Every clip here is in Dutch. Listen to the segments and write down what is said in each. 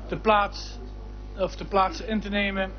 de plaatsen in te nemen.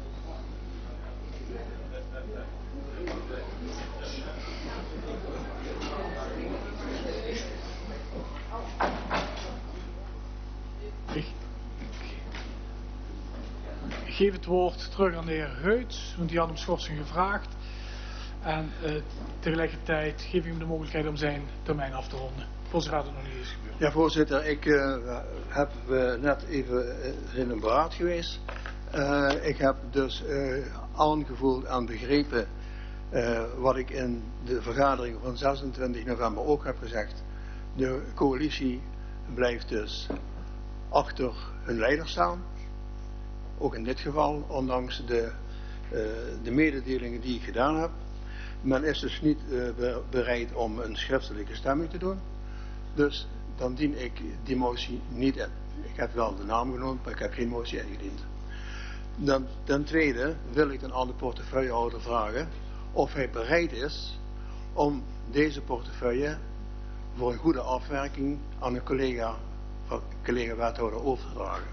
Ik geef het woord terug aan de heer Heuts, want die had om schorsing gevraagd. En tegelijkertijd geef ik hem de mogelijkheid om zijn termijn af te ronden. Voor zover het nog niet is gebeurd. Ja, voorzitter, ik heb net even in een beraad geweest. Ik heb dus aangevoeld en begrepen wat ik in de vergadering van 26 november ook heb gezegd. De coalitie blijft dus achter hun leider staan. Ook in dit geval, ondanks de mededelingen die ik gedaan heb. Men is dus niet bereid om een schriftelijke stemming te doen. Dus dan dien ik die motie niet in. Ik heb wel de naam genoemd, maar ik heb geen motie ingediend. Dan, ten tweede wil ik dan aan de portefeuillehouder vragen of hij bereid is om deze portefeuille voor een goede afwerking aan een collega wethouder over te dragen.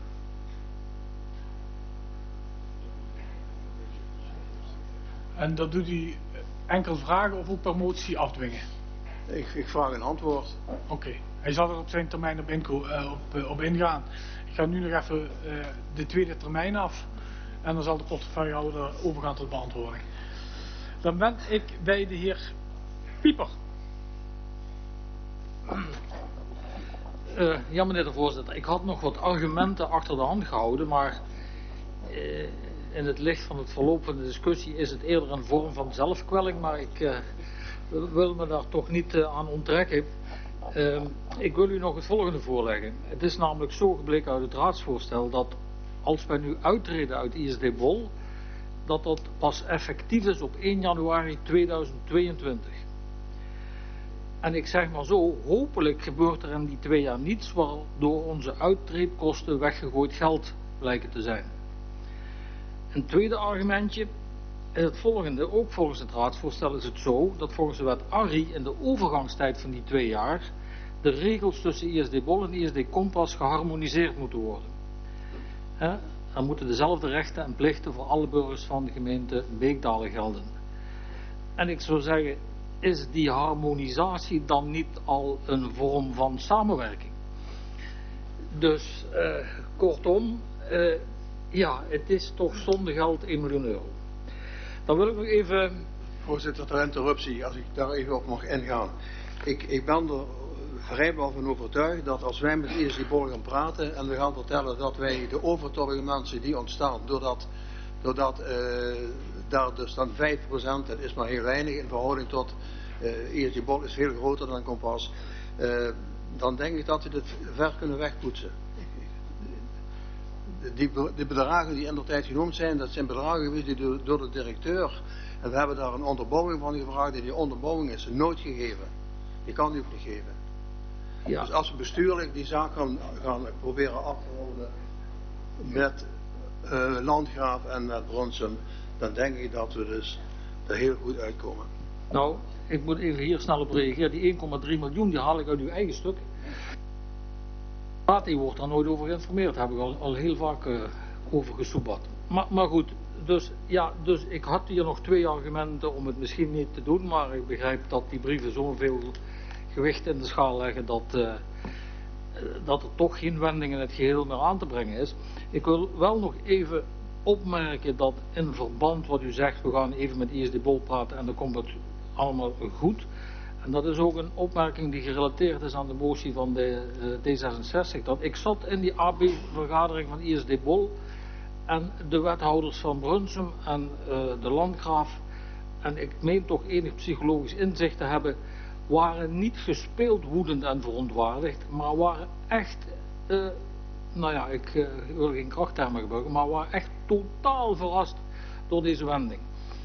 En dat doet hij enkel vragen of ook per motie afdwingen? Ik vraag een antwoord. Oké. Hij zal er op zijn termijn op ingaan. Ik ga nu nog even de tweede termijn af. En dan zal de portefeuillehouder overgaan tot beantwoording. Dan ben ik bij de heer Pieper. Ja, meneer de voorzitter. Ik had nog wat argumenten achter de hand gehouden, maar in het licht van het verloop van de discussie is het eerder een vorm van zelfkwelling, maar ik wil me daar toch niet aan onttrekken. Ik wil u nog het volgende voorleggen. Het is namelijk zo gebleken uit het raadsvoorstel dat als wij nu uittreden uit ISD Bol, dat pas effectief is op 1 januari 2022. En ik zeg maar zo, hopelijk gebeurt er in die 2 jaar niets waardoor onze uittreedkosten weggegooid geld blijken te zijn. Een tweede argumentje is het volgende. Ook volgens het raadsvoorstel is het zo dat volgens de wet ARRI in de overgangstijd van die 2 jaar de regels tussen ISD Bol en ISD Kompas geharmoniseerd moeten worden. Er moeten dezelfde rechten en plichten voor alle burgers van de gemeente Beekdalen gelden. En ik zou zeggen, is die harmonisatie dan niet al een vorm van samenwerking? Dus kortom, ja, het is toch zonder geld 1 miljoen euro. Dan wil ik nog even... Voorzitter, ter interruptie, als ik daar even op mag ingaan. Ik ben er vrijwel van overtuigd dat als wij met ISD Bol gaan praten en we gaan vertellen dat wij de overtollige mensen die ontstaan, doordat daar dus dan 5%, dat is maar heel weinig in verhouding tot ISD Bol is veel groter dan Kompas, dan denk ik dat we dit ver kunnen wegpoetsen. De bedragen die in de tijd genoemd zijn, dat zijn bedragen geweest die door de directeur, en we hebben daar een onderbouwing van gevraagd, en die onderbouwing is nooit gegeven. Die kan die ook niet geven. Ja. Dus als we bestuurlijk die zaak gaan proberen af te ronden met Landgraaf en met Brunsum, dan denk ik dat we dus er heel goed uitkomen. Nou, ik moet even hier snel op reageren. Die 1,3 miljoen die haal ik uit uw eigen stuk. Die wordt daar nooit over geïnformeerd. Daar heb ik al heel vaak over gesoebat. Maar goed, dus ik had hier nog 2 argumenten om het misschien niet te doen, maar ik begrijp dat die brieven zoveel gewicht in de schaal leggen dat er toch geen wending in het geheel meer aan te brengen is. Ik wil wel nog even opmerken dat in verband wat u zegt, we gaan even met ISD Bol praten en dan komt het allemaal goed. En dat is ook een opmerking die gerelateerd is aan de motie van de D66. Dat ik zat in die AB-vergadering van ISD Bol en de wethouders van Brunsum en de Landgraaf, en ik meen toch enig psychologisch inzicht te hebben, waren niet gespeeld woedend en verontwaardigd, maar waren echt, ik wil geen krachttermen gebruiken, maar waren echt totaal verrast door deze wending.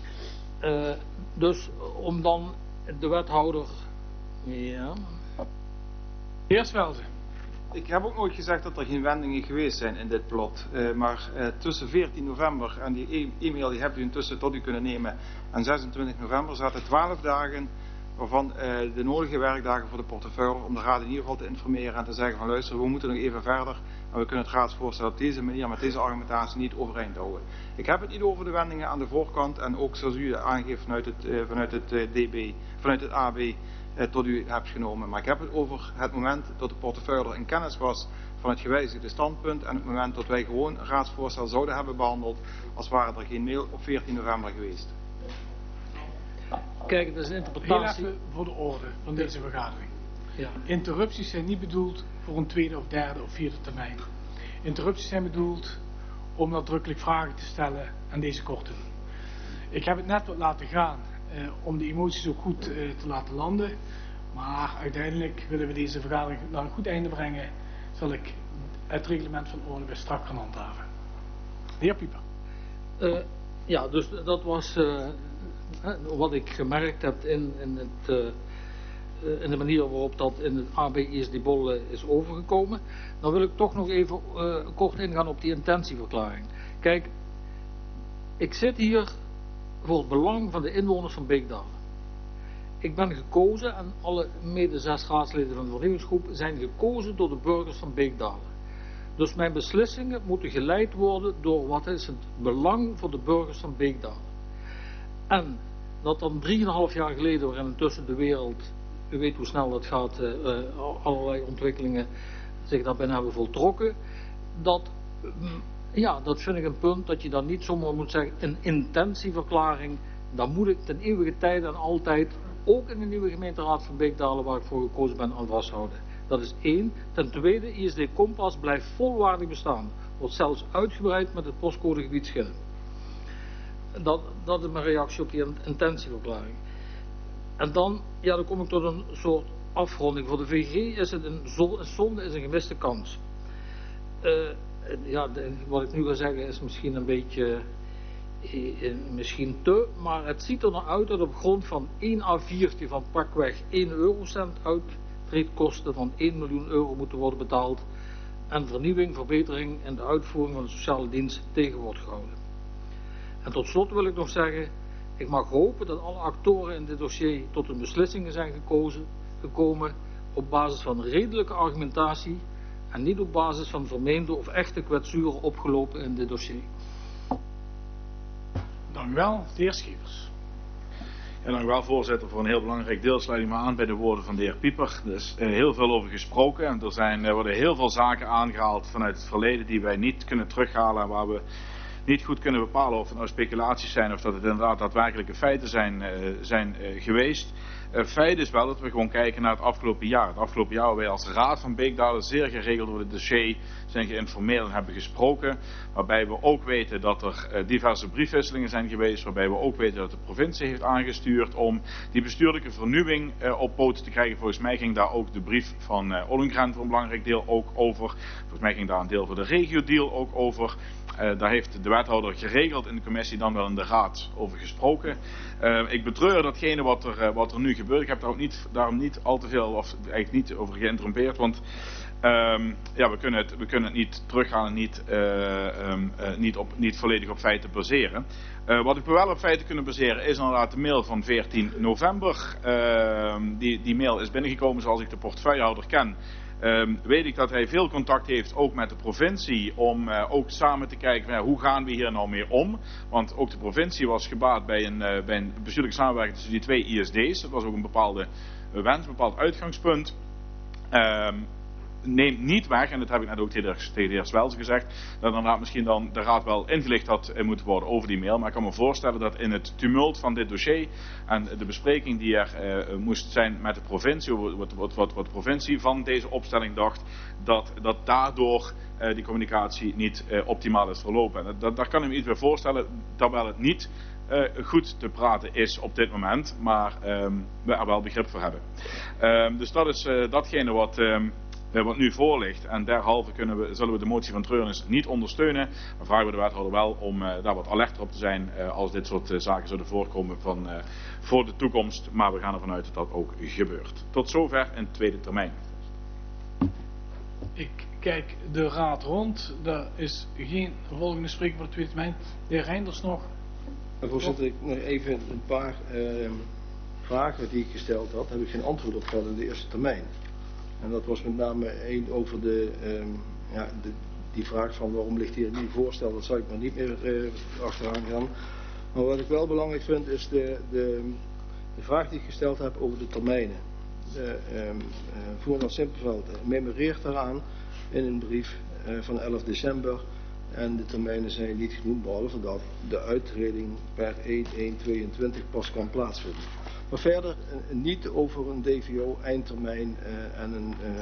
Dus om dan de wethouder... Ja. Eerst wel ze. Ik heb ook nooit gezegd dat er geen wendingen geweest zijn in dit plot. Maar tussen 14 november en die e-mail die hebt u intussen tot u kunnen nemen en 26 november zaten 12 dagen waarvan de nodige werkdagen voor de portefeuille om de raad in ieder geval te informeren en te zeggen van luister, we moeten nog even verder en we kunnen het raadsvoorstel op deze manier met deze argumentatie niet overeind houden. Ik heb het niet over de wendingen aan de voorkant en ook zoals u aangeeft vanuit het AB tot u hebt genomen, maar ik heb het over het moment dat de portefeuille in kennis was van het gewijzigde standpunt en het moment dat wij gewoon een raadsvoorstel zouden hebben behandeld als waren er geen mail op 14 november geweest. Kijk, dat is een Heel interpretatie. even voor de orde van deze vergadering. Ja. Interrupties zijn niet bedoeld voor een tweede of derde of vierde termijn. Interrupties zijn bedoeld om nadrukkelijk vragen te stellen aan deze korte. Ik heb het net wat laten gaan om de emoties ook goed te laten landen. Maar uiteindelijk willen we deze vergadering naar een goed einde brengen. Zal ik het reglement van orde weer strak gaan handhaven. De heer Pieper. Ja, dus dat was wat ik gemerkt heb in de manier waarop dat in het AB-ISD-bol is overgekomen. Dan wil ik toch nog even kort ingaan op die intentieverklaring. Kijk, ik zit hier voor het belang van de inwoners van Beekdalen. Ik ben gekozen en alle mede 6 raadsleden van de vernieuwingsgroep zijn gekozen door de burgers van Beekdalen. Dus mijn beslissingen moeten geleid worden door wat is het belang voor de burgers van Beekdalen. En dat dan 3,5 jaar geleden, waarin intussen de wereld, u weet hoe snel dat gaat, allerlei ontwikkelingen zich daarbinnen hebben voltrokken, dat vind ik een punt dat je dan niet zomaar moet zeggen, een intentieverklaring, daar moet ik ten eeuwige tijd en altijd, ook in de nieuwe gemeenteraad van Beekdalen waar ik voor gekozen ben, aan vasthouden. Dat is 1. Ten tweede, ISD Kompas blijft volwaardig bestaan. Wordt zelfs uitgebreid met het postcodegebied Schillen. Dat is mijn reactie op die intentieverklaring. En dan kom ik tot een soort afronding. Voor de VG is het een zonde, is een gemiste kans. Wat ik nu ga zeggen is misschien een beetje misschien te, maar het ziet er naar uit dat op grond van 1 A4'tje van pakweg 1 eurocent uittreedkosten van 1 miljoen euro moeten worden betaald en vernieuwing, verbetering en de uitvoering van de sociale dienst tegen wordt gehouden. En tot slot wil ik nog zeggen, ik mag hopen dat alle actoren in dit dossier tot een beslissingen zijn gekomen op basis van redelijke argumentatie en niet op basis van vermeende of echte kwetsuren opgelopen in dit dossier. Dank u wel, de heer Schievers. Ja, dank u wel, voorzitter. Voor een heel belangrijk deel sluit ik me aan bij de woorden van de heer Pieper. Er is heel veel over gesproken en er worden heel veel zaken aangehaald vanuit het verleden die wij niet kunnen terughalen en waar we niet goed kunnen bepalen of het nou speculaties zijn of dat het inderdaad daadwerkelijke feiten zijn geweest. Feit is wel dat we gewoon kijken naar het afgelopen jaar. Het afgelopen jaar hebben wij als Raad van Beekdalen zeer geregeld over het dossier zijn geïnformeerd en hebben gesproken. Waarbij we ook weten dat er diverse briefwisselingen zijn geweest. Waarbij we ook weten dat de provincie heeft aangestuurd om die bestuurlijke vernieuwing op poten te krijgen. Volgens mij ging daar ook de brief van Ollengren voor een belangrijk deel ook over. Volgens mij ging daar een deel voor de regio-deal ook over. Daar heeft de wethouder geregeld in de commissie, dan wel in de raad over gesproken. Ik betreur datgene wat er nu gebeurt. Ik heb daar ook daarom niet al te veel, of eigenlijk niet over geïnterrumpeerd, want we kunnen het niet terughalen en niet volledig op feiten baseren. Wat ik wel op feiten kunnen baseren is inderdaad de mail van 14 november. Die mail is binnengekomen zoals ik de portefeuillehouder ken. Weet ik dat hij veel contact heeft ook met de provincie om ook samen te kijken hoe gaan we hier nou mee om. Want ook de provincie was gebaat bij een bestuurlijke samenwerking tussen die 2 ISD's. Dat was ook een bepaalde wens, een bepaald uitgangspunt. Neemt niet weg, en dat heb ik net ook tegen de heer Swels gezegd, dat inderdaad misschien dan de raad wel ingelicht had moeten worden over die mail. Maar ik kan me voorstellen dat in het tumult van dit dossier en de bespreking die er moest zijn met de provincie, wat de provincie van deze opstelling dacht, dat daardoor die communicatie niet optimaal is verlopen. En daar kan ik me iets bij voorstellen, terwijl het niet goed te praten is op dit moment, maar we er wel begrip voor hebben. Dus dat is datgene wat nu voor ligt en derhalve zullen we de motie van treurnis niet ondersteunen. Maar vragen we de wethouder wel om daar wat alerter op te zijn als dit soort zaken zullen voorkomen voor de toekomst. Maar we gaan ervan uit dat dat ook gebeurt. Tot zover in tweede termijn. Ik kijk de raad rond. Er is geen volgende spreker voor de tweede termijn. De heer Reinders nog. Voorzitter, ik nog even een paar vragen die ik gesteld had, heb ik geen antwoord op gehad in de eerste termijn. En dat was met name één over die vraag van waarom ligt hier een nieuw voorstel, dat zal ik maar niet meer achteraan gaan. Maar wat ik wel belangrijk vind is de vraag die ik gesteld heb over de termijnen. Voerman Simpelveld memoreert daaraan in een brief van 11 december en de termijnen zijn niet genoemd, behalve dat de uittreding per 1/1/22 pas kan plaatsvinden. Maar verder niet over een DVO eindtermijn en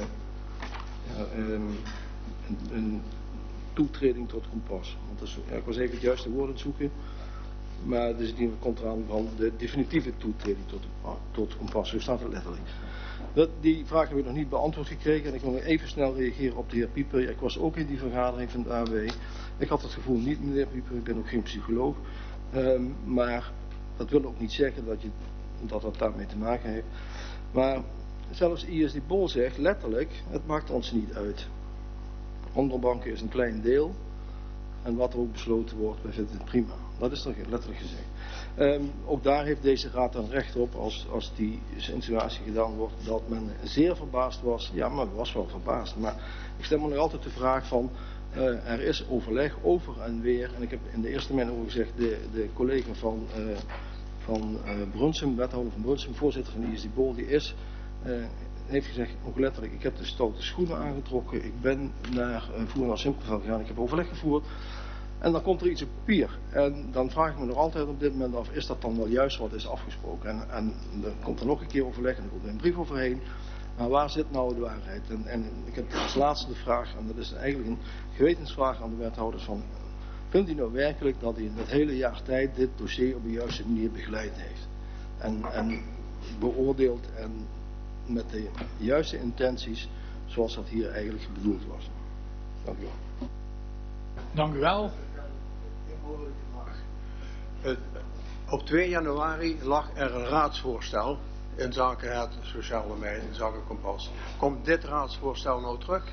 een toetreding tot kompas. Want dat is, ik was even het juiste woord aan het zoeken. Maar dus die komt eraan van de definitieve toetreding tot kompas. Zo staat het letterlijk. Die vraag heb ik nog niet beantwoord gekregen. En ik wil nog even snel reageren op de heer Pieper. Ik was ook in die vergadering van het AWW. Ik had het gevoel niet, meneer Pieper. Ik ben ook geen psycholoog. Maar dat wil ook niet zeggen dat het daarmee te maken heeft. Maar zelfs ISD Bol zegt letterlijk, het maakt ons niet uit. Onderbanken is een klein deel. En wat er ook besloten wordt, wij vinden het prima. Dat is toch letterlijk gezegd. Ook daar heeft deze raad dan recht op als die insinuatie gedaan wordt dat men zeer verbaasd was. Ja, maar was wel verbaasd. Maar ik stel me nog altijd de vraag van, er is overleg over en weer. En ik heb in de eerste termijn ook gezegd, de collega van Brunsum, wethouder van Brunsum, voorzitter van de ISD Bol, die heeft gezegd, ook letterlijk, ik heb de stoute schoenen aangetrokken, ik ben naar Voerman Simpelveld gegaan, ik heb overleg gevoerd. En dan komt er iets op papier. En dan vraag ik me nog altijd op dit moment af, is dat dan wel juist wat is afgesproken? En dan komt er nog een keer overleg en er komt er een brief overheen. Maar waar zit nou de waarheid? En ik heb als laatste de vraag, en dat is eigenlijk een gewetensvraag aan de wethouders van, vindt u nou werkelijk dat u in het hele jaar tijd dit dossier op de juiste manier begeleid heeft? En beoordeeld en met de juiste intenties zoals dat hier eigenlijk bedoeld was. Dank u wel. Dank u wel. Op 2 januari lag er een raadsvoorstel in zaken het sociaal domein, in zaken kompas. Komt dit raadsvoorstel nou terug?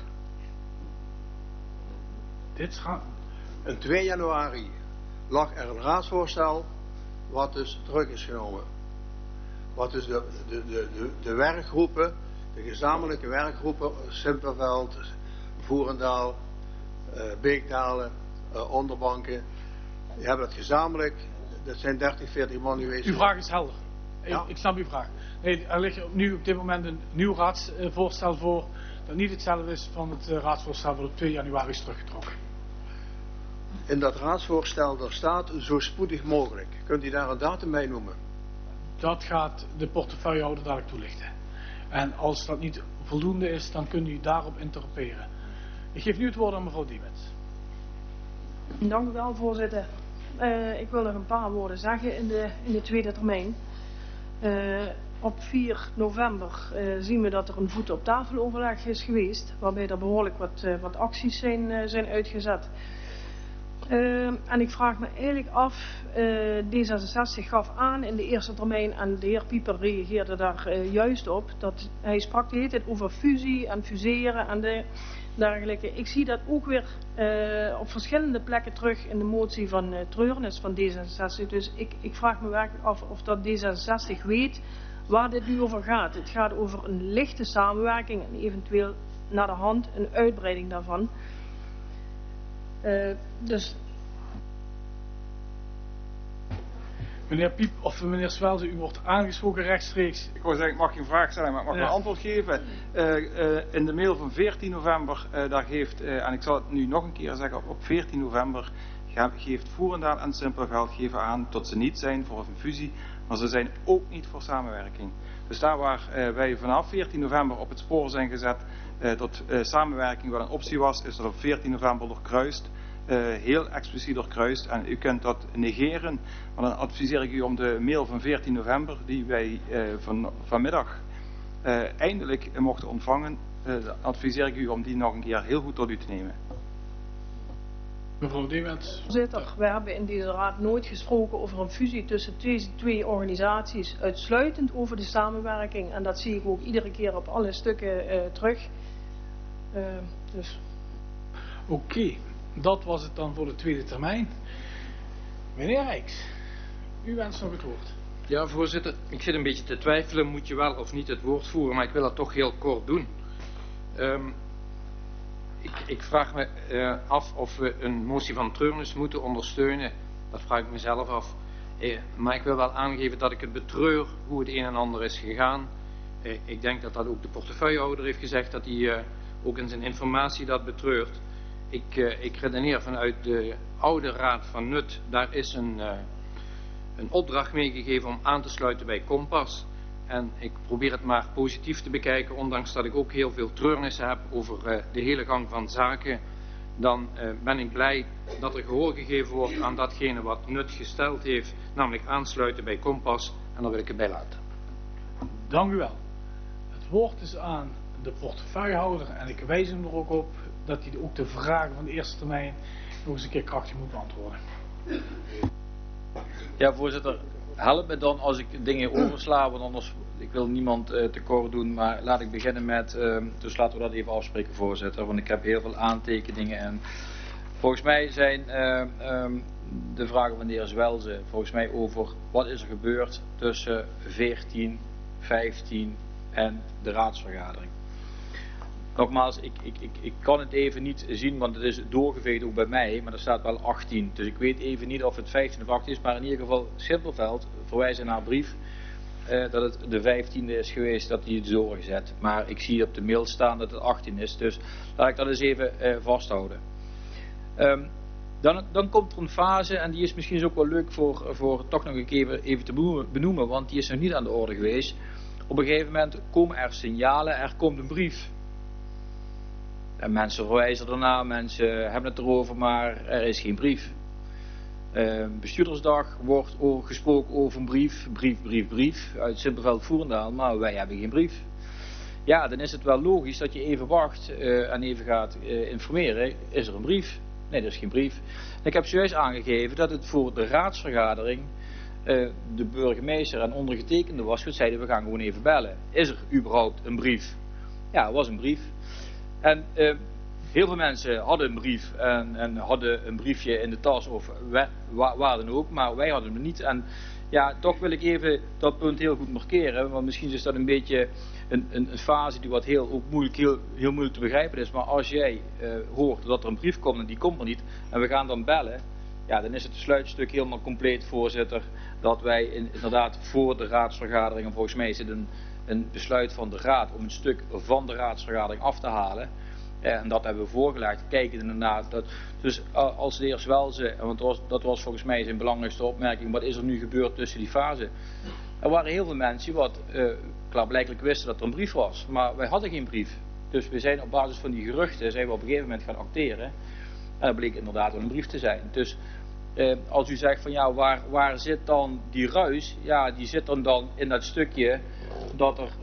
In 2 januari lag er een raadsvoorstel wat dus terug is genomen. Wat dus de werkgroepen, de gezamenlijke werkgroepen, Simpelveld, Voerendaal, Beekdalen, Onderbanken, die hebben het gezamenlijk, dat zijn 30, 40 man geweest. Uw vraag is helder. Ja. Ik snap uw vraag. Nee, er ligt nu op dit moment een nieuw raadsvoorstel voor, dat niet hetzelfde is van het raadsvoorstel dat op 2 januari is teruggetrokken. In dat raadsvoorstel daar staat zo spoedig mogelijk. Kunt u daar een datum bij noemen? Dat gaat de portefeuillehouder dadelijk toelichten. En als dat niet voldoende is, dan kunt u daarop interroperen. Ik geef nu het woord aan mevrouw Diemets. Dank u wel, voorzitter. Ik wil nog een paar woorden zeggen in de tweede termijn. Op 4 november zien we dat er een voet op tafel overleg is geweest, waarbij er behoorlijk wat acties zijn uitgezet. En ik vraag me eigenlijk af, D66 gaf aan in de eerste termijn en de heer Pieper reageerde daar juist op, dat hij sprak de hele tijd over fusie en fuseren en dergelijke. Ik zie dat ook weer op verschillende plekken terug in de motie van Treurnis van D66. Dus ik vraag me werkelijk af of dat D66 weet waar dit nu over gaat. Het gaat over een lichte samenwerking en eventueel naar de hand een uitbreiding daarvan. Dus Meneer Piep of meneer Swelse, u wordt aangesproken rechtstreeks. Ik wou zeggen, ik mag geen vraag stellen, maar ik mag wel antwoord geven. In de mail van 14 november, daar geeft, en ik zal het nu nog een keer zeggen, op 14 november geeft Voerendaal en Simpelveld geven aan dat ze niet zijn voor een fusie, maar ze zijn ook niet voor samenwerking. Dus daar waar wij vanaf 14 november op het spoor zijn gezet dat samenwerking wel een optie was, is dat op 14 november doorkruist. Heel expliciet doorkruist en u kunt dat negeren, maar dan adviseer ik u om de mail van 14 november die wij vanmiddag eindelijk mochten ontvangen, adviseer ik u om die nog een keer heel goed tot u te nemen. Mevrouw Diemets. Voorzitter, we hebben in deze raad nooit gesproken over een fusie tussen twee organisaties, uitsluitend over de samenwerking en dat zie ik ook iedere keer op alle stukken terug. Dus. Oké. Dat was het dan voor de tweede termijn. Meneer Rijks, u wenst nog het woord. Ja, voorzitter, ik zit een beetje te twijfelen, moet je wel of niet het woord voeren, maar ik wil dat toch heel kort doen. Ik vraag me af of we een motie van Treurnis moeten ondersteunen. Dat vraag ik mezelf af. Maar ik wil wel aangeven dat ik het betreur hoe het een en ander is gegaan. Ik denk dat dat ook de portefeuillehouder heeft gezegd, dat hij ook in zijn informatie dat betreurt. Ik redeneer vanuit de oude Raad van Nut, daar is een opdracht meegegeven om aan te sluiten bij Kompas. En ik probeer het maar positief te bekijken, ondanks dat ik ook heel veel treurnissen heb over de hele gang van zaken. Dan ben ik blij dat er gehoor gegeven wordt aan datgene wat Nut gesteld heeft, namelijk aansluiten bij Kompas. En daar wil ik het bij laten. Dank u wel. Het woord is aan de portefeuillehouder en ik wijs hem er ook op dat hij ook de vragen van de eerste termijn nog eens een keer krachtig moet beantwoorden. Ja, voorzitter, help me dan als ik dingen oversla, want anders, ik wil niemand tekort doen, maar laat ik beginnen met, dus laten we dat even afspreken, voorzitter, want ik heb heel veel aantekeningen en volgens mij zijn de vragen van de heer Zwelze volgens mij over wat is er gebeurd tussen 14, 15 en de raadsvergadering. Nogmaals, ik kan het even niet zien, want het is doorgeveegd ook bij mij, maar er staat wel 18. Dus ik weet even niet of het 15 of 18 is, maar in ieder geval Simpelveld verwijzen naar een brief dat het de 15e is geweest dat hij het is doorgezet. Maar ik zie op de mail staan dat het 18 is, dus laat ik dat eens even vasthouden. Dan komt er een fase, en die is misschien ook wel leuk voor toch nog een keer even te benoemen, want die is nog niet aan de orde geweest. Op een gegeven moment komen er signalen, er komt een brief. En mensen verwijzen ernaar, mensen hebben het erover, maar er is geen brief. Bestuurdersdag wordt gesproken over een brief uit Simpelveld-Voerendaal, maar wij hebben geen brief. Ja, dan is het wel logisch dat je even wacht en even gaat informeren. Is er een brief? Nee, er is geen brief. En ik heb zojuist aangegeven dat het voor de raadsvergadering de burgemeester en ondergetekende was. We zeiden we gaan gewoon even bellen. Is er überhaupt een brief? Ja, er was een brief. En heel veel mensen hadden een brief en hadden een briefje in de tas of waar dan ook, maar wij hadden hem niet. En ja, toch wil ik even dat punt heel goed markeren, want misschien is dat een beetje een fase die wat heel moeilijk te begrijpen is. Maar als jij hoort dat er een brief komt en die komt er niet en we gaan dan bellen, ja, dan is het sluitstuk helemaal compleet, voorzitter, dat wij inderdaad voor de raadsvergadering, en volgens mij is het een besluit van de raad om een stuk van de raadsvergadering af te halen. En dat hebben we voorgelegd. Kijken inderdaad. Dus als de heer Zwelze, want dat was volgens mij zijn belangrijkste opmerking, wat is er nu gebeurd tussen die fase? Er waren heel veel mensen die klaarblijkelijk wisten dat er een brief was, maar wij hadden geen brief. Dus we zijn op basis van die geruchten zijn we op een gegeven moment gaan acteren. En dat bleek inderdaad wel een brief te zijn. Dus als u zegt van ja, waar zit dan die ruis? Ja, die zit dan in dat stukje dat er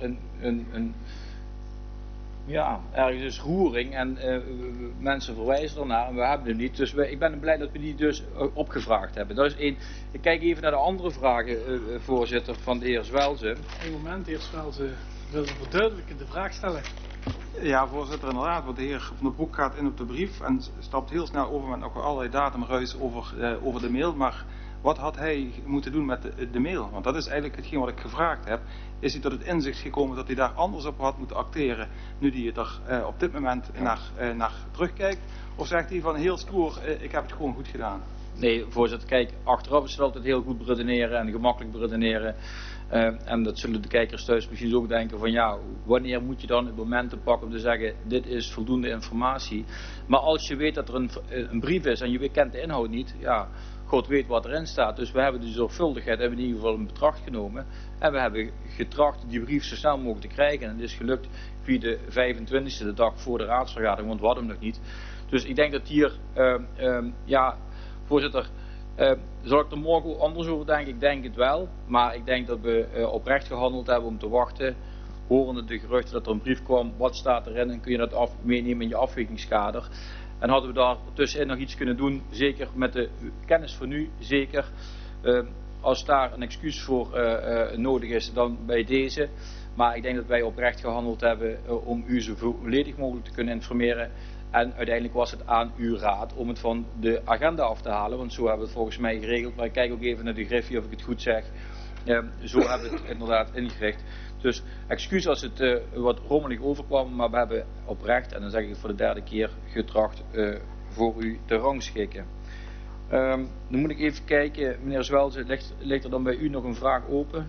ergens is roering en mensen verwijzen ernaar en we hebben hem niet. Dus ik ben blij dat we die dus opgevraagd hebben. Dat is één. Ik kijk even naar de andere vragen, voorzitter, van de heer Zwelze. Een moment, de heer Zwelze wil verduidelijken de vraag stellen. Ja, voorzitter, inderdaad. Want de heer Van der Broek gaat in op de brief en stapt heel snel over met nog allerlei datumruis over de mail. Maar wat had hij moeten doen met de mail? Want dat is eigenlijk hetgeen wat ik gevraagd heb. Is hij tot het inzicht gekomen dat hij daar anders op had moeten acteren, nu hij het er op dit moment naar terugkijkt? Of zegt hij van heel stoer, ik heb het gewoon goed gedaan? Nee, voorzitter, kijk, achteraf is het altijd heel goed beredeneren en gemakkelijk beredeneren. En dat zullen de kijkers thuis misschien ook denken van ja, wanneer moet je dan het moment te pakken om te zeggen, dit is voldoende informatie. Maar als je weet dat er een brief is en je kent de inhoud niet, ja, God weet wat erin staat. Dus we hebben de zorgvuldigheid in ieder geval in betracht genomen. En we hebben getracht die brief zo snel mogelijk te krijgen. En het is gelukt via de 25e, de dag voor de raadsvergadering, want we hadden hem nog niet. Dus ik denk dat hier, voorzitter, zal ik er morgen anders over denken? Ik denk het wel. Maar ik denk dat we oprecht gehandeld hebben om te wachten. Horende de geruchten dat er een brief kwam, wat staat erin en kun je dat meenemen in je afwegingskader. En hadden we daar tussenin nog iets kunnen doen, zeker met de kennis van nu, zeker. Als daar een excuus voor nodig is, dan bij deze. Maar ik denk dat wij oprecht gehandeld hebben om u zo volledig mogelijk te kunnen informeren. En uiteindelijk was het aan uw raad om het van de agenda af te halen, want zo hebben we het volgens mij geregeld. Maar ik kijk ook even naar de griffie of ik het goed zeg. Zo hebben we het inderdaad ingericht. Dus excuus als het wat rommelig overkwam, maar we hebben oprecht, en dan zeg ik het voor de derde keer, getracht voor u te rangschikken. Dan moet ik even kijken, meneer Zwelze, ligt er dan bij u nog een vraag open?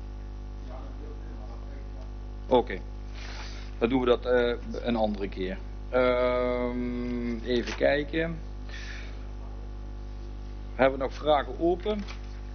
Oké, dan doen we dat een andere keer. Even kijken. Hebben we nog vragen open?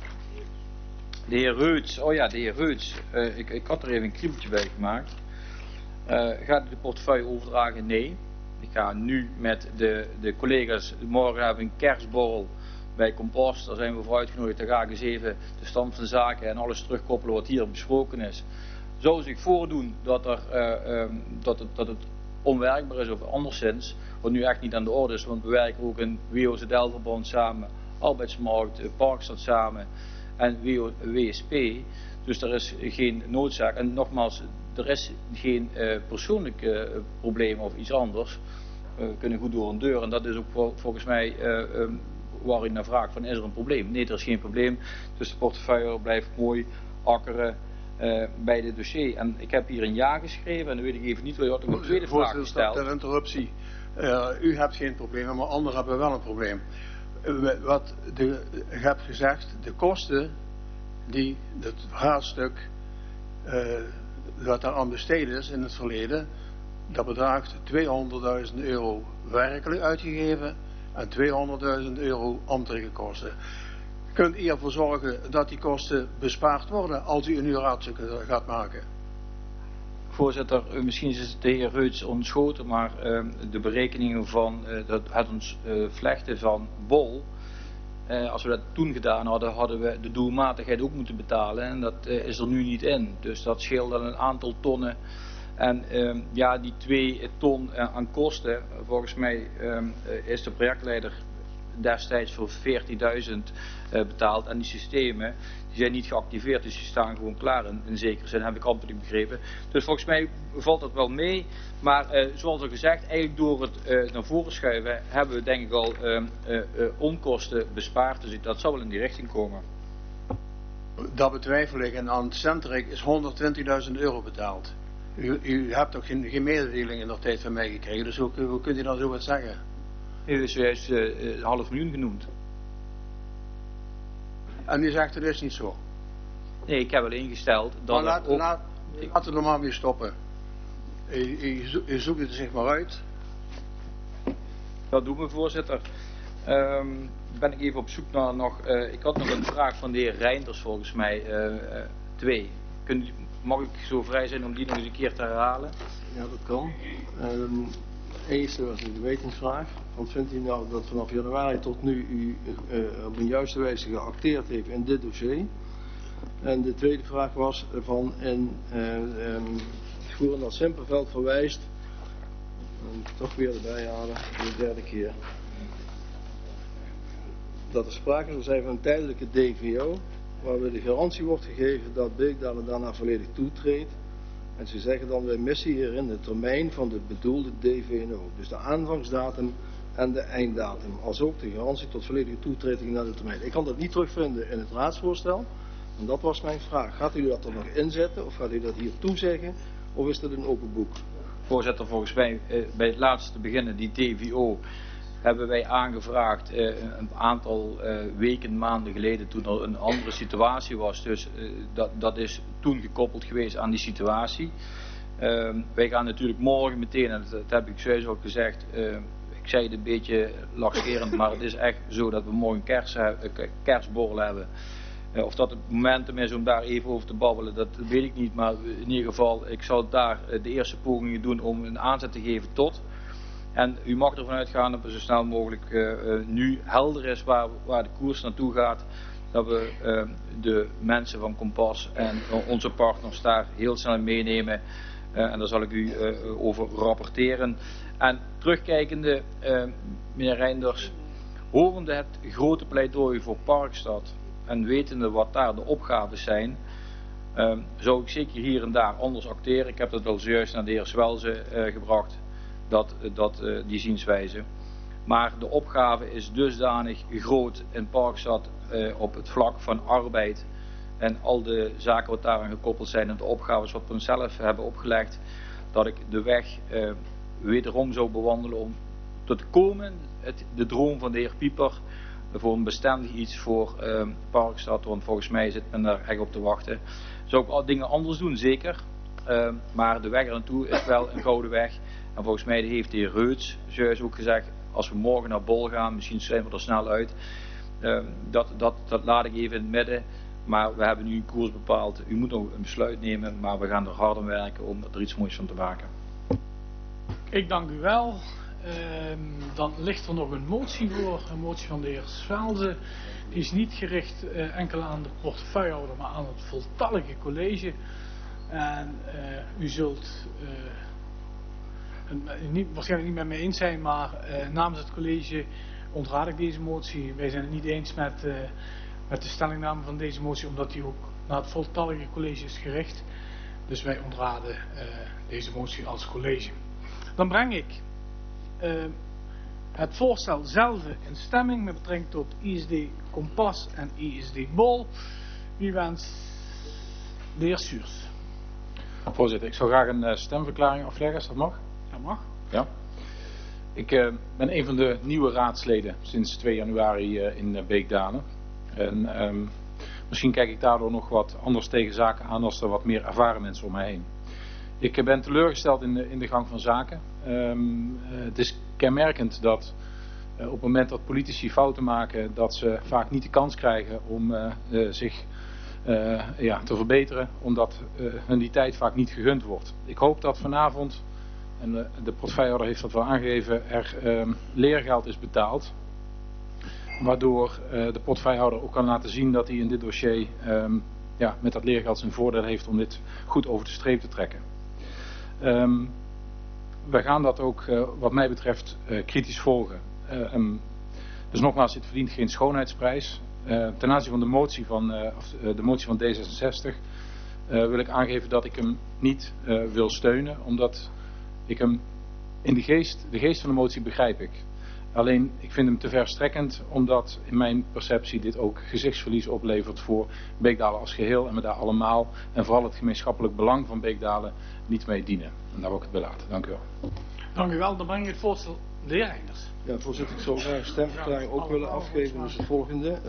De heer Reuts, oh ja, de heer Reuts. Ik had er even een kriebeltje bij gemaakt. Gaat u de portefeuille overdragen? Nee. Ik ga nu met de collega's, morgen hebben we een kerstborrel bij Compost. Daar zijn we voor uitgenodigd. Daar ga ik eens even de stand van zaken en alles terugkoppelen wat hier besproken is. Zou zich voordoen dat het onwerkbaar is of anderszins, wat nu echt niet aan de orde is, want we werken ook in WOZL-verband samen, Arbeidsmarkt, Parkstad samen en WSP. Dus er is geen noodzaak. En nogmaals, er is geen persoonlijk probleem of iets anders. We kunnen goed door een deur en dat is ook volgens mij waar u naar vraagt van is er een probleem? Nee, er is geen probleem. Dus de portefeuille blijft mooi akkeren bij dit dossier. En ik heb hier een ja geschreven en dan weet ik even niet, u had ook een tweede vraag gesteld. Ter interruptie. U hebt geen probleem, maar anderen hebben wel een probleem. Ik heb gezegd, de kosten die het vraagstuk wat daar aan besteed is in het verleden, dat bedraagt €200.000 werkelijk uitgegeven en €200.000 ambtelijke kosten. Kunt u ervoor zorgen dat die kosten bespaard worden als u een nieuw raadstuk gaat maken? Voorzitter, misschien is het de heer Reuts ontschoten, maar de berekeningen van het vlechten van Bol, als we dat toen gedaan hadden, hadden we de doelmatigheid ook moeten betalen en dat is er nu niet in. Dus dat scheelt dan een aantal tonnen. En ja, die 2 ton aan kosten, volgens mij is de projectleider destijds voor 40.000 betaald en die systemen die zijn niet geactiveerd, dus die staan gewoon klaar in zekere zin, heb ik ambtelijk begrepen. Dus volgens mij valt dat wel mee, maar zoals al gezegd, eigenlijk door het naar voren schuiven hebben we denk ik al onkosten bespaard, dus dat zal wel in die richting komen. Dat betwijfel ik en aan Centric is €120.000 betaald. U hebt toch geen mededeling in de tijd van mij gekregen, dus hoe kunt u dan zo wat zeggen? U is juist 500.000 genoemd. En u zegt het is niet zo. Nee, ik heb wel ingesteld dat laten we er maar weer stoppen. U zoekt het zich maar uit. Dat doen we, voorzitter. Ben ik even op zoek naar nog. Ik had nog een vraag van de heer Reinders volgens mij. 2. Mag ik zo vrij zijn om die nog eens een keer te herhalen? Ja, dat kan. Eerste was de gewetensvraag. Want vindt u nou dat vanaf januari tot nu u op een juiste wijze geacteerd heeft in dit dossier? En de tweede vraag was van Voeren dat Simperveld verwijst, toch weer erbij halen, de derde keer, dat er sprake zal zijn van een tijdelijke DVO, waarbij de garantie wordt gegeven dat Beekdalen daarna volledig toetreedt. En ze zeggen dan, wij missen hierin de termijn van de bedoelde DVNO. Dus de aanvangsdatum en de einddatum. Als ook de garantie tot volledige toetreding naar de termijn. Ik kan dat niet terugvinden in het raadsvoorstel. En dat was mijn vraag. Gaat u dat er nog inzetten of gaat u dat hier toezeggen? Of is dat een open boek? Voorzitter, volgens mij bij het laatste te beginnen, die DVO, hebben wij aangevraagd een aantal weken, maanden geleden, toen er een andere situatie was. Dus dat is toen gekoppeld geweest aan die situatie. Wij gaan natuurlijk morgen meteen, en dat heb ik zojuist ook gezegd, ik zei het een beetje lacherend, maar het is echt zo dat we morgen kerstborrel hebben. Of dat het momentum is om daar even over te babbelen, dat weet ik niet. Maar in ieder geval, ik zal daar de eerste pogingen doen om een aanzet te geven tot. En u mag ervan uitgaan dat we zo snel mogelijk nu helder is waar de koers naartoe gaat. Dat we de mensen van Kompas en onze partners daar heel snel meenemen. En daar zal ik u over rapporteren. En terugkijkende, meneer Reinders, horende het grote pleidooi voor Parkstad en wetende wat daar de opgaven zijn, zou ik zeker hier en daar anders acteren. Ik heb dat al zojuist naar de heer Zwelze gebracht, die zienswijze. Maar de opgave is dusdanig groot in Parkstad op het vlak van arbeid en al de zaken wat daaraan gekoppeld zijn en de opgaves wat we onszelf hebben opgelegd, dat ik de weg wederom zou bewandelen om te komen, de droom van de heer Pieper, voor een bestendig iets voor Parkstad, want volgens mij zit men daar echt op te wachten. Zou ik al dingen anders doen, zeker, maar de weg er naartoe is wel een gouden weg. En volgens mij heeft de heer Reuts zojuist ook gezegd, als we morgen naar Bol gaan, misschien zijn we er snel uit, dat laat ik even in het midden. Maar we hebben nu een koers bepaald. U moet nog een besluit nemen, maar we gaan er hard aan werken om er iets moois van te maken. Ik dank u wel. Dan ligt er nog een motie voor, een motie van de heer Svelze. Die is niet gericht enkel aan de portefeuillehouder, maar aan het voltallige college. En u zult waarschijnlijk niet met mij eens zijn, maar namens het college ontraad ik deze motie. Wij zijn het niet eens met de stellingname van deze motie, omdat die ook naar het voltallige college is gericht. Dus wij ontraden deze motie als college. Dan breng ik het voorstel zelf in stemming met betrekking tot ISD Kompas en ISD Bol. Wie wenst? De heer Suurs. Voorzitter, ik zou graag een stemverklaring afleggen, als dat mag. Dat mag. Ja. Ik ben een van de nieuwe raadsleden sinds 2 januari in Beekdalen. En misschien kijk ik daardoor nog wat anders tegen zaken aan als er wat meer ervaren mensen om mij heen. Ik ben teleurgesteld in de gang van zaken. Het is kenmerkend dat op het moment dat politici fouten maken, dat ze vaak niet de kans krijgen om zich te verbeteren, omdat hun die tijd vaak niet gegund wordt. Ik hoop dat vanavond, en de portefeuillehouder heeft dat wel aangegeven, er leergeld is betaald. Waardoor de portefeuillehouder ook kan laten zien dat hij in dit dossier met dat leergeld zijn voordeel heeft om dit goed over de streep te trekken. Wij gaan dat ook wat mij betreft kritisch volgen. Dus nogmaals, dit verdient geen schoonheidsprijs. Ten aanzien van de motie van D66 wil ik aangeven dat ik hem niet wil steunen, omdat ik hem in de geest van de motie begrijp ik. Alleen ik vind hem te verstrekkend, omdat in mijn perceptie dit ook gezichtsverlies oplevert voor Beekdalen als geheel en we daar allemaal en vooral het gemeenschappelijk belang van Beekdalen niet mee dienen. En daar wil ik het bij laten. Dank u wel. Dank u wel. Dan breng je het voorstel de heer Einders. Ja, voorzitter, ik zou graag een stemverklaring ook willen afgeven. Dat is het volgende.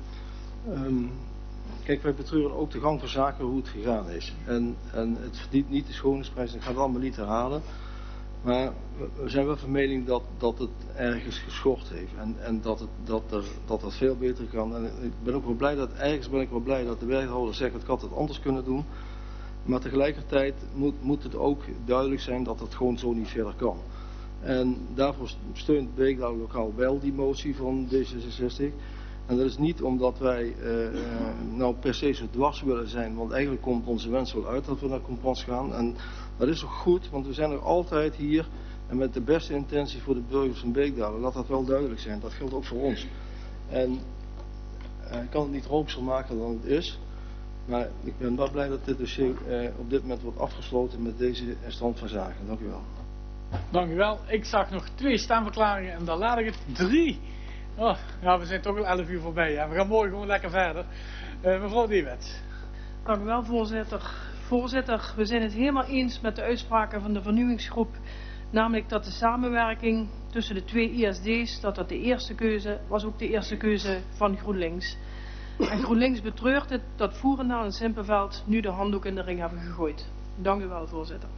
Kijk, wij betreuren ook de gang van zaken hoe het gegaan is. En het verdient niet de schoonheidsprijs, ik ga het allemaal niet herhalen. Maar we zijn wel van mening dat het ergens geschort heeft. En dat het veel beter kan. En ik ben ook wel blij dat de wethouder zegt, het had het anders kunnen doen. Maar tegelijkertijd moet het ook duidelijk zijn dat het gewoon zo niet verder kan. En daarvoor steunt Beekdalen lokaal wel die motie van D66. En dat is niet omdat wij nou per se zo dwars willen zijn, want eigenlijk komt onze wens wel uit dat we naar Kompas gaan. En dat is ook goed, want we zijn er altijd hier en met de beste intentie voor de burgers van Beekdalen. Laat dat wel duidelijk zijn, dat geldt ook voor ons. En ik kan het niet roomser maken dan het is, maar ik ben wel blij dat dit dossier op dit moment wordt afgesloten met deze stand van zaken. Dank u wel. Dank u wel. Ik zag nog 2 stemverklaringen en dan laat ik het 3. Oh, ja, we zijn toch al 11 uur voorbij. Hè? We gaan morgen gewoon lekker verder. Mevrouw Diewet. Dank u wel, voorzitter. Voorzitter, we zijn het helemaal eens met de uitspraken van de vernieuwingsgroep. Namelijk dat de samenwerking tussen de 2 ISD's, dat de eerste keuze was, ook de eerste keuze van GroenLinks. En GroenLinks betreurt het dat Voerendaal en Simpelveld nu de handdoek in de ring hebben gegooid. Dank u wel, voorzitter.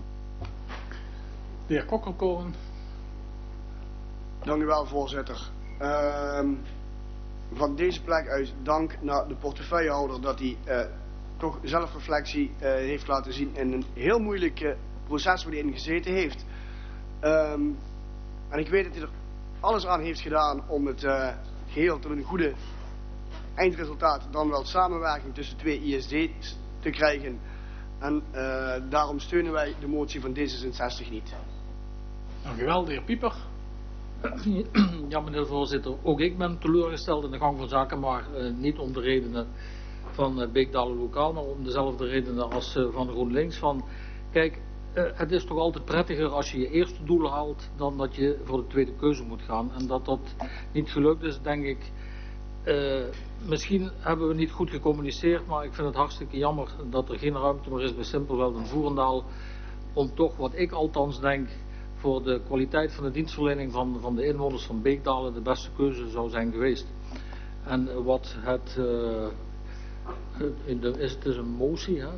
De heer Kokkelkoren. Dank u wel, voorzitter. Van deze plek uit dank naar de portefeuillehouder dat hij toch zelfreflectie heeft laten zien in een heel moeilijk proces waar hij in gezeten heeft. En ik weet dat hij er alles aan heeft gedaan om het geheel tot een goede eindresultaat, dan wel samenwerking tussen 2 ISD's te krijgen. En daarom steunen wij de motie van D66 niet. Dank u wel, de heer Pieper. Ja, meneer de voorzitter, ook ik ben teleurgesteld in de gang van zaken, maar niet om de redenen van Beekdalen lokaal, maar om dezelfde redenen als van GroenLinks. Kijk, het is toch altijd prettiger als je je eerste doel haalt dan dat je voor de tweede keuze moet gaan. En dat dat niet gelukt is, denk ik, Misschien hebben we niet goed gecommuniceerd, maar ik vind het hartstikke jammer dat er geen ruimte meer is bij Simpelveld en Voerendaal. Om toch, wat ik althans denk, voor de kwaliteit van de dienstverlening van de inwoners van Beekdalen de beste keuze zou zijn geweest. En wat het is het dus een motie, hè,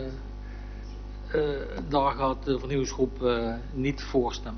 daar gaat de vernieuwingsgroep niet voor stemmen.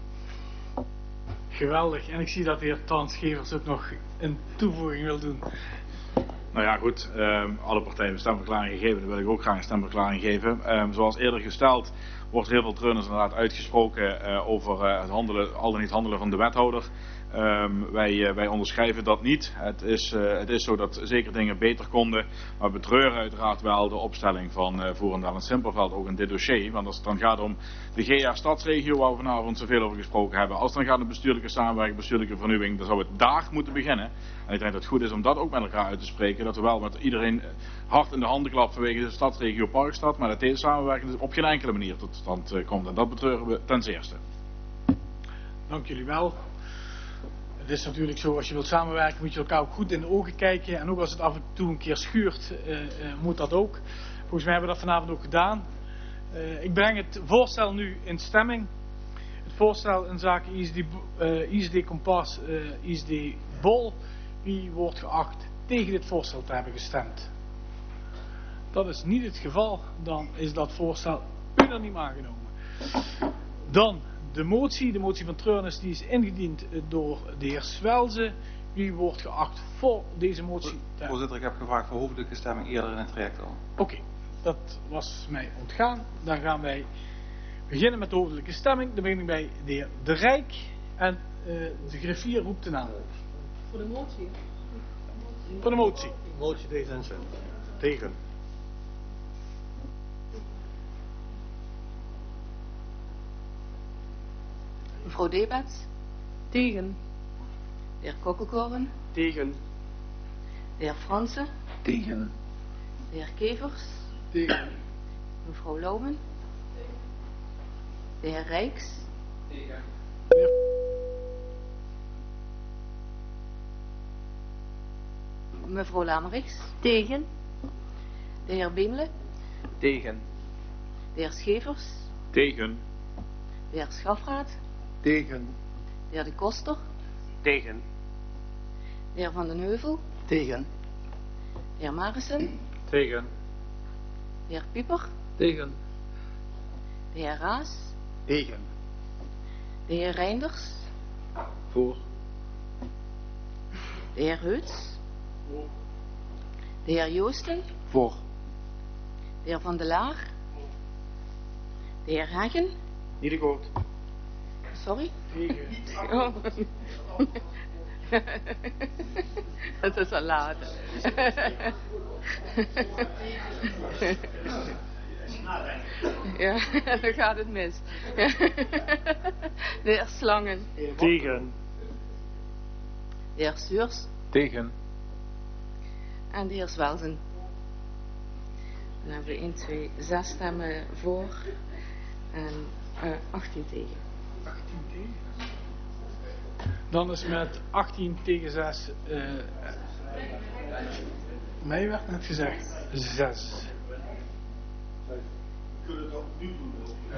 Geweldig. En ik zie dat de heer Tans Gevers ook nog een toevoeging wil doen. Nou ja, goed. Alle partijen hebben stemverklaring gegeven. Dan wil ik ook graag een stemverklaring geven. Zoals eerder gesteld wordt heel veel treurnis inderdaad uitgesproken over het handelen, al dan niet handelen van de wethouder. Wij onderschrijven dat niet. Het is zo dat zeker dingen beter konden. Maar we betreuren uiteraard wel de opstelling van Voerendaal en Simpelveld ook in dit dossier. Want als het dan gaat om de GA-stadsregio waar we vanavond zoveel over gesproken hebben. Als het dan gaat om bestuurlijke samenwerking, bestuurlijke vernieuwing, dan zou het daar moeten beginnen. En ik denk dat het goed is om dat ook met elkaar uit te spreken. Dat we wel met iedereen hard in de handen klappen vanwege de stadsregio Parkstad. Maar dat deze samenwerking dus op geen enkele manier tot stand komt. En dat betreuren we ten zeerste. Dank jullie wel. Het is natuurlijk zo, als je wilt samenwerken moet je elkaar ook goed in de ogen kijken. En ook als het af en toe een keer schuurt, moet dat ook. Volgens mij hebben we dat vanavond ook gedaan. Ik breng het voorstel nu in stemming. Het voorstel in zaken ISD Kompas, ISD Bol. Wie wordt geacht tegen dit voorstel te hebben gestemd? Dat is niet het geval. Dan is dat voorstel unaniem aangenomen. Dan de motie van Treurnis, die is ingediend door de heer Swelze. Wie wordt geacht voor deze motie? Voorzitter, ik heb gevraagd voor hoofdelijke stemming eerder in het traject al. Oké, dat was mij ontgaan. Dan gaan wij beginnen met de hoofdelijke stemming. Dan begin ik bij de heer De Rijk. En de griffier roept de naam op. Voor de motie? Voor de motie. Motie D66. Tegen. Mevrouw Debets. Tegen. De heer Kokkelkoren. Tegen. De heer Fransen. Tegen. De heer Kevers. Tegen. Mevrouw Lauwen. De heer Rijks. Tegen. Mevrouw Lamerichs. Tegen. De heer Beemle. Tegen. De heer Schevers. Tegen. De heer Schafraad. Tegen. De heer De Koster. Tegen. De heer Van den Heuvel. Tegen. De heer Marissen. Tegen. De heer Pieper. Tegen. De heer Raas. Tegen. De heer Reinders. Voor. De heer Heuts. De heer Joosten. Voor. De heer Van der Laar. De heer Hagen. Niet akkoord. Sorry? Tegen. Oh. Het is al laat. Ja, dan gaat het mis. De heer Slangen. Tegen. De heer Stuurs. Tegen. En de heer Zwelzen. Dan hebben we 1, 2, 6 stemmen voor en 18 tegen. 18 tegen. Dan is met 18 tegen 6. Mij werd net gezegd 6. Kunnen we dat nu doen?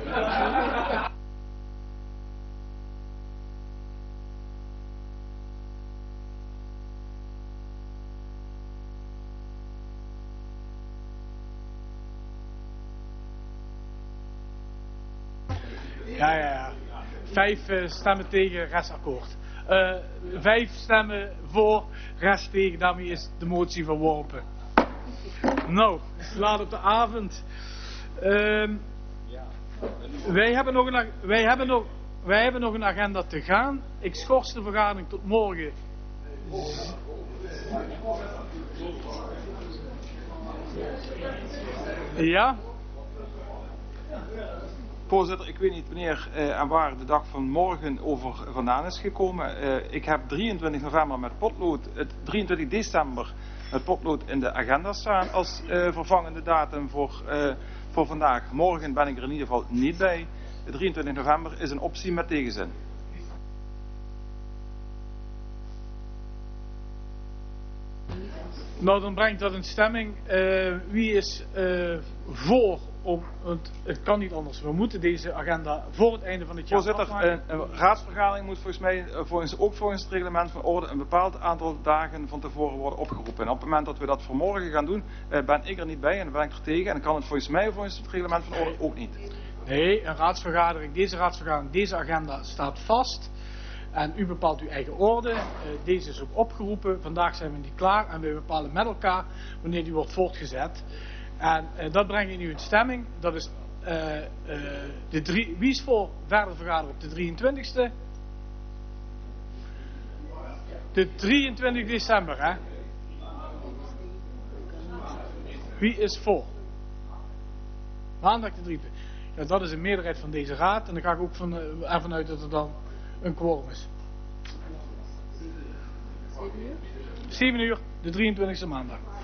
Ja. 5 stemmen tegen, rest akkoord. 5 stemmen voor, rest tegen. Daarmee is de motie verworpen. Nou, het is laat op de avond. Wij hebben nog een agenda te gaan. Ik schors de vergadering tot morgen. Ja? Voorzitter, ik weet niet wanneer en waar de dag van morgen over vandaan is gekomen. Ik heb 23 november met potlood, 23 december met potlood in de agenda staan als vervangende datum voor vandaag. Morgen ben ik er in ieder geval niet bij. 23 november is een optie met tegenzin. Nou, dan breng ik dat in stemming. Wie is voor? Het kan niet anders. We moeten deze agenda voor het einde van het jaar Voorzitter, afmaken. een raadsvergadering moet volgens mij ook volgens het reglement van orde een bepaald aantal dagen van tevoren worden opgeroepen. En op het moment dat we dat vanmorgen gaan doen, ben ik er niet bij en dan ben ik er tegen. En dan kan het volgens mij volgens het reglement van orde ook niet. Nee, een raadsvergadering, deze agenda staat vast. En u bepaalt uw eigen orde. Deze is ook opgeroepen. Vandaag zijn we niet klaar. En we bepalen met elkaar wanneer die wordt voortgezet. En dat breng ik nu in stemming. Dat is wie is voor verder vergaderen op de 23e? De 23 december, hè? Wie is voor? Maandag de 23. Ja, dat is een meerderheid van deze raad. En dan ga ik ook ervan uit dat er dan een quorum is. 7 uur, de 23e maandag.